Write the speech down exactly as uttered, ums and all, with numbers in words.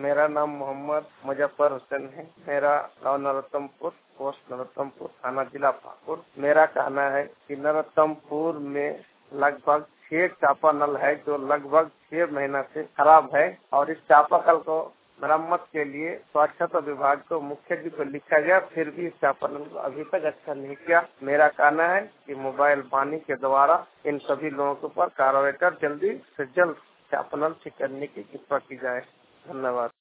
मेरा नाम मोहम्मद मुजफ्फर हुसैन है। मेरा गाँव नरोत्तमपुर, पोस्ट नरोत्तमपुर, थाना जिला पाकुड़। मेरा कहना है कि नरोत्तमपुर में लगभग छह चापानल है जो लगभग छह महीना से खराब है और इस चापाकल को मरम्मत के लिए स्वच्छता विभाग को मुख्य जी को लिखा गया, फिर भी इस चापानल को अभी तक अच्छा नहीं किया। मेरा कहना है कि मोबाइल पानी के द्वारा इन सभी लोगों के ऊपर कार्रवाई कर जल्दी से जल्द चापानल ठीक करने की कृपा की जाए। धन्यवाद।